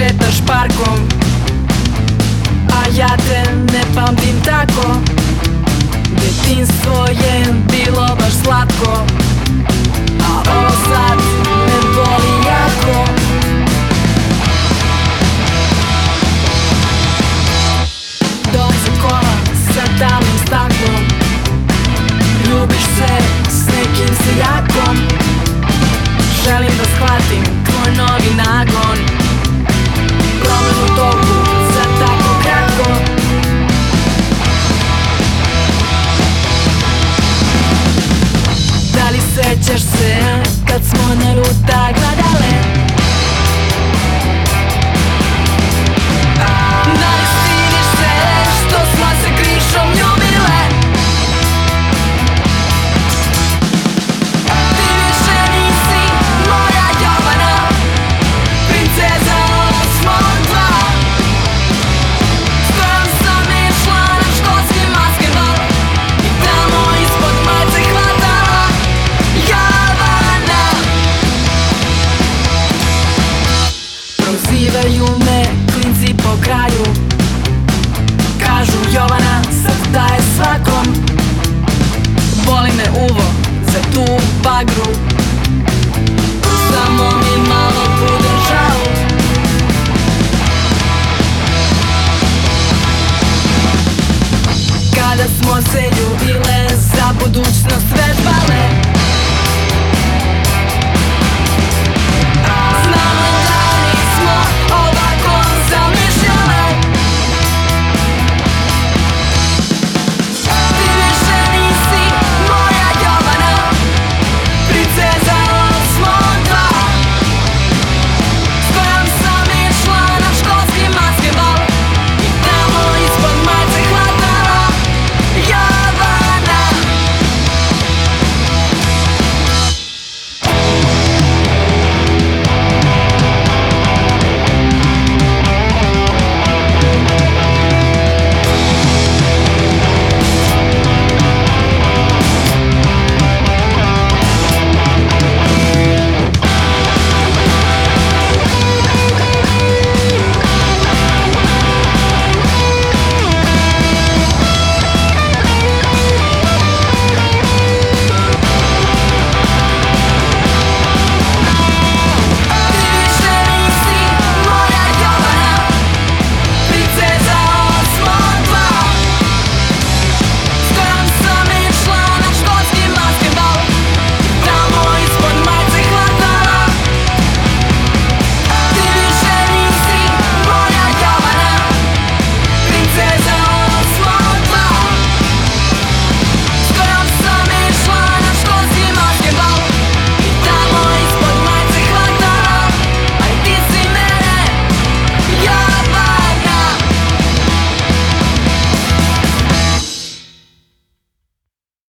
šetaš parkom, a ja te ne pamtim tako. Detinjstvo je bilo baš slatko, a ovo sad me boli jako. Dolaze kola sa tamnim staklom, ljubiš se s nekim seljakom. Želim da shvatim tvoj novi nagon, promenu toku za tako kratko. Da li sećaš se kad smo na ruta gledale? Da li stidiš se što smo se krišom ljubile? Ti više nisi moja Jovana, princeza osmog dva. S kojom sam išla na školski basketbal i tamo ispod majice hvatala Jovana. Prozivaju me klinci po kraju, kažu Jovana sad daje svakom. Boli me uvo za tu bagru,